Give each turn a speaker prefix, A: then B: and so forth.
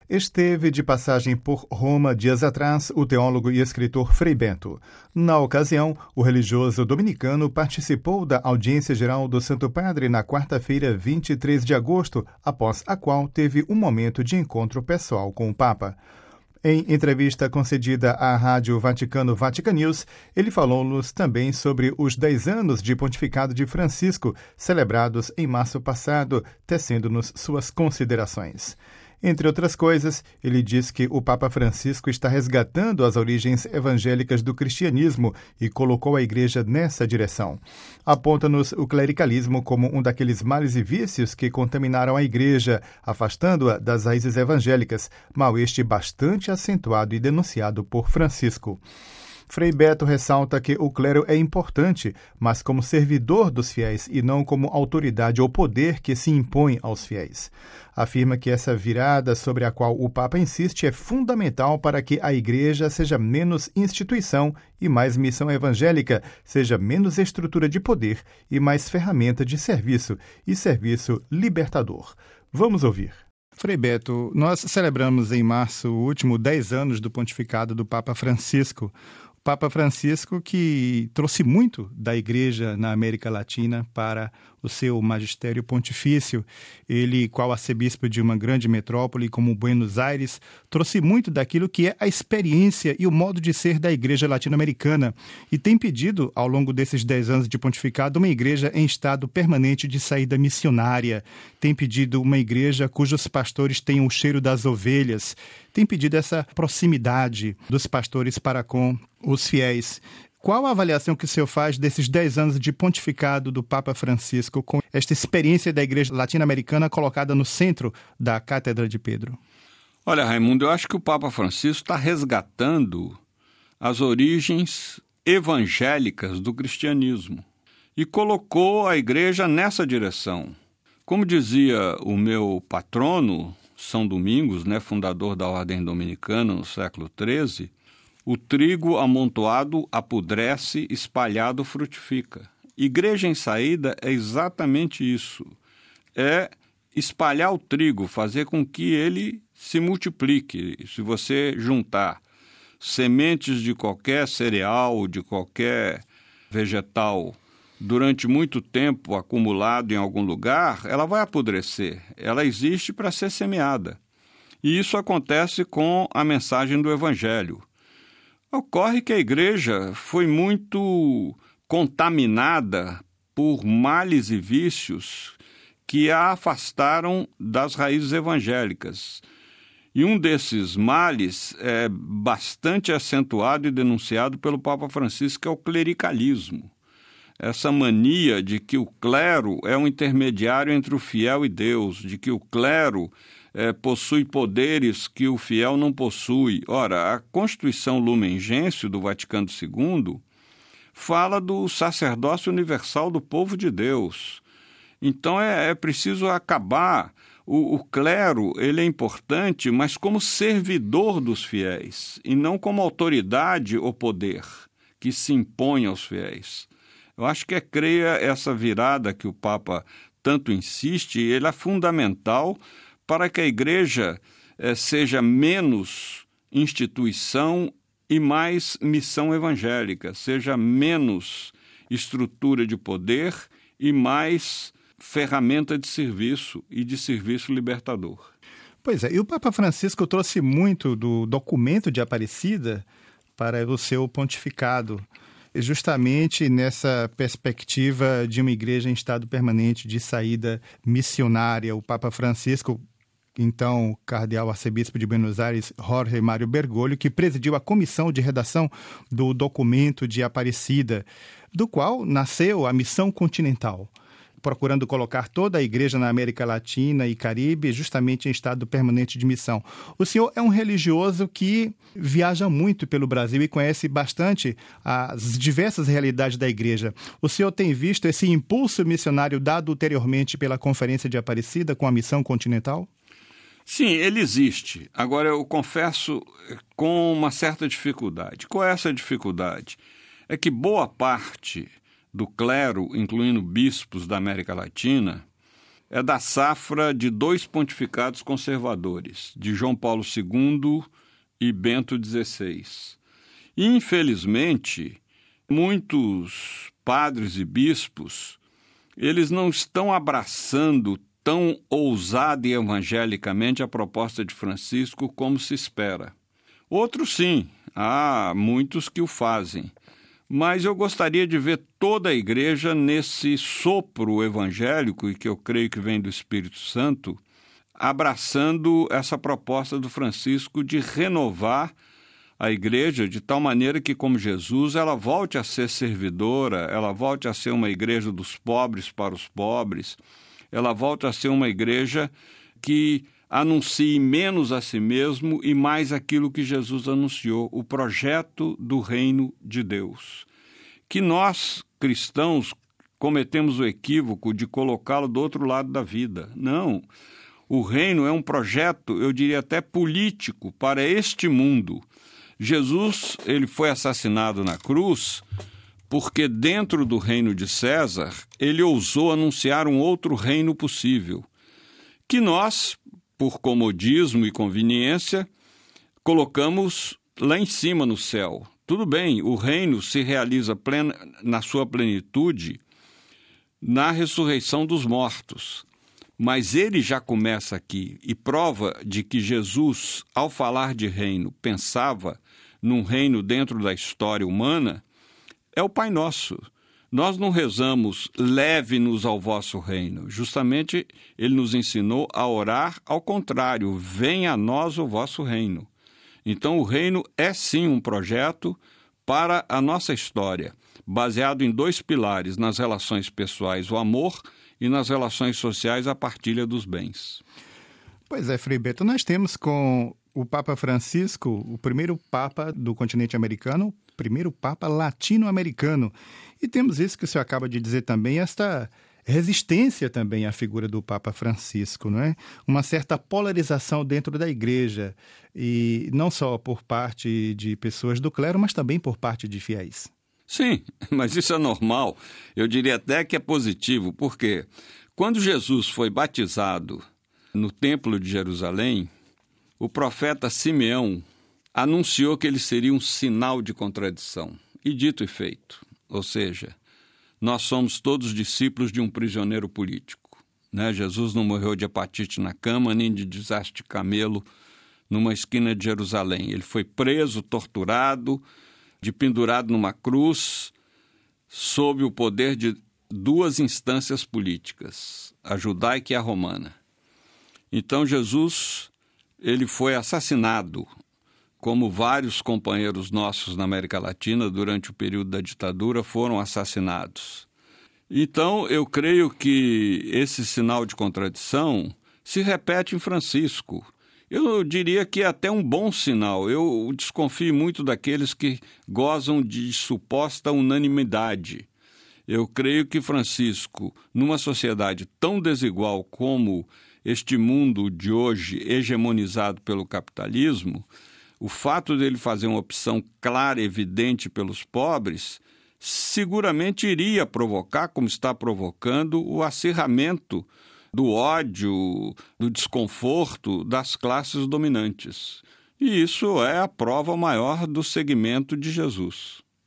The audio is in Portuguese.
A: Esteve de passagem por Roma dias atrás o teólogo e escritor Frei Beto. Na ocasião, o religioso dominicano participou da audiência geral do Santo Padre na quarta-feira, 23 de agosto, após a qual teve um momento de encontro pessoal com o Papa. Em entrevista concedida à Rádio Vaticano Vatican News, ele falou-nos também sobre os 10 anos de pontificado de Francisco, celebrados em março passado, tecendo-nos suas considerações. Entre outras coisas, ele diz que o Papa Francisco está resgatando as origens evangélicas do cristianismo e colocou a Igreja nessa direção. Aponta-nos o clericalismo como um daqueles males e vícios que contaminaram a Igreja, afastando-a das raízes evangélicas, mal este bastante acentuado e denunciado por Francisco. Frei Beto ressalta que o clero é importante, mas como servidor dos fiéis e não como autoridade ou poder que se impõe aos fiéis. Afirma que essa virada sobre a qual o Papa insiste é fundamental para que a Igreja seja menos instituição e mais missão evangélica, seja menos estrutura de poder e mais ferramenta de serviço e serviço libertador. Vamos ouvir.
B: Frei Beto, nós celebramos em março o último 10 anos do pontificado do Papa Francisco. Papa Francisco que trouxe muito da Igreja na América Latina para o seu magistério pontifício. Ele, qual arcebispo de uma grande metrópole como Buenos Aires, trouxe muito daquilo que é a experiência e o modo de ser da Igreja latino-americana e tem pedido, ao longo desses 10 anos de pontificado, uma igreja em estado permanente de saída missionária. Tem pedido uma igreja cujos pastores tenham o cheiro das ovelhas. Tem pedido essa proximidade dos pastores para com os fiéis. Qual a avaliação que o senhor faz desses 10 anos de pontificado do Papa Francisco com esta experiência da Igreja latino-americana colocada no centro da Cátedra de Pedro?
C: Olha, Raimundo, eu acho que o Papa Francisco está resgatando as origens evangélicas do cristianismo e colocou a Igreja nessa direção. Como dizia o meu patrono, São Domingos, fundador da Ordem Dominicana no século XIII, o trigo amontoado apodrece, espalhado frutifica. Igreja em saída é exatamente isso. É espalhar o trigo, fazer com que ele se multiplique. Se você juntar sementes de qualquer cereal, de qualquer vegetal, durante muito tempo acumulado em algum lugar, ela vai apodrecer. Ela existe para ser semeada. E isso acontece com a mensagem do Evangelho. Ocorre que a Igreja foi muito contaminada por males e vícios que a afastaram das raízes evangélicas. E um desses males é bastante acentuado e denunciado pelo Papa Francisco, que é o clericalismo. Essa mania de que o clero é um intermediário entre o fiel e Deus, de que o clero possui poderes que o fiel não possui. Ora, a Constituição Lumen Gentium do Vaticano II fala do sacerdócio universal do povo de Deus. Então é preciso acabar. O clero, ele é importante, mas como servidor dos fiéis, e não como autoridade ou poder que se impõe aos fiéis. Eu acho que creia essa virada que o Papa tanto insiste, e ela é fundamental para que a Igreja seja menos instituição e mais missão evangélica, seja menos estrutura de poder e mais ferramenta de serviço e de serviço libertador.
B: Pois é, e o Papa Francisco trouxe muito do documento de Aparecida para o seu pontificado, justamente nessa perspectiva de uma igreja em estado permanente de saída missionária. O Papa Francisco, então, cardeal arcebispo de Buenos Aires, Jorge Mário Bergoglio, que presidiu a comissão de redação do documento de Aparecida, do qual nasceu a Missão Continental, procurando colocar toda a igreja na América Latina e Caribe justamente em estado permanente de missão. O senhor é um religioso que viaja muito pelo Brasil e conhece bastante as diversas realidades da igreja. O senhor tem visto esse impulso missionário dado ulteriormente pela Conferência de Aparecida com a Missão Continental?
C: Sim, ele existe. Agora, eu confesso com uma certa dificuldade. Qual é essa dificuldade? É que boa parte do clero, incluindo bispos da América Latina, é da safra de 2 pontificados conservadores, de João Paulo II e Bento XVI. Infelizmente, muitos padres e bispos, eles não estão abraçando tão ousada e evangelicamente a proposta de Francisco como se espera. Outros sim, há muitos que o fazem. Mas eu gostaria de ver toda a igreja nesse sopro evangélico, e que eu creio que vem do Espírito Santo, abraçando essa proposta do Francisco de renovar a igreja de tal maneira que, como Jesus, ela volte a ser servidora, ela volte a ser uma igreja dos pobres para os pobres, ela volte a ser uma igreja que anuncie menos a si mesmo e mais aquilo que Jesus anunciou, o projeto do reino de Deus. Que nós, cristãos, cometemos o equívoco de colocá-lo do outro lado da vida. Não, o reino é um projeto, eu diria até político, para este mundo. Jesus, ele foi assassinado na cruz porque dentro do reino de César, ele ousou anunciar um outro reino possível, que nós, por comodismo e conveniência, colocamos lá em cima no céu. Tudo bem, o reino se realiza na sua plenitude na ressurreição dos mortos, mas ele já começa aqui, e prova de que Jesus, ao falar de reino, pensava num reino dentro da história humana, é o Pai Nosso. Nós não rezamos, leve-nos ao vosso reino. Justamente, ele nos ensinou a orar ao contrário, venha a nós o vosso reino. Então, o reino é sim um projeto para a nossa história, baseado em 2 pilares, nas relações pessoais, o amor, e nas relações sociais, a partilha dos bens.
B: Pois é, Frei Beto, nós temos com o Papa Francisco, o primeiro Papa do continente americano, o primeiro Papa latino-americano. E temos isso que o senhor acaba de dizer também, esta resistência também à figura do Papa Francisco, não é? Uma certa polarização dentro da igreja, e não só por parte de pessoas do clero, mas também por parte de fiéis.
C: Sim, mas isso é normal. Eu diria até que é positivo, porque quando Jesus foi batizado no Templo de Jerusalém, o profeta Simeão anunciou que ele seria um sinal de contradição. E dito e feito. Ou seja, nós somos todos discípulos de um prisioneiro político, né? Jesus não morreu de hepatite na cama, nem de desastre de camelo numa esquina de Jerusalém. Ele foi preso, torturado, pendurado numa cruz, sob o poder de 2 instâncias políticas, a judaica e a romana. Então Jesus, ele foi assassinado, como vários companheiros nossos na América Latina, durante o período da ditadura, foram assassinados. Então, eu creio que esse sinal de contradição se repete em Francisco. Eu diria que é até um bom sinal. Eu desconfio muito daqueles que gozam de suposta unanimidade. Eu creio que Francisco, numa sociedade tão desigual como este mundo de hoje, hegemonizado pelo capitalismo, o fato dele fazer uma opção clara e evidente pelos pobres seguramente iria provocar, como está provocando, o acirramento do ódio, do desconforto das classes dominantes. E isso é a prova maior do seguimento de Jesus.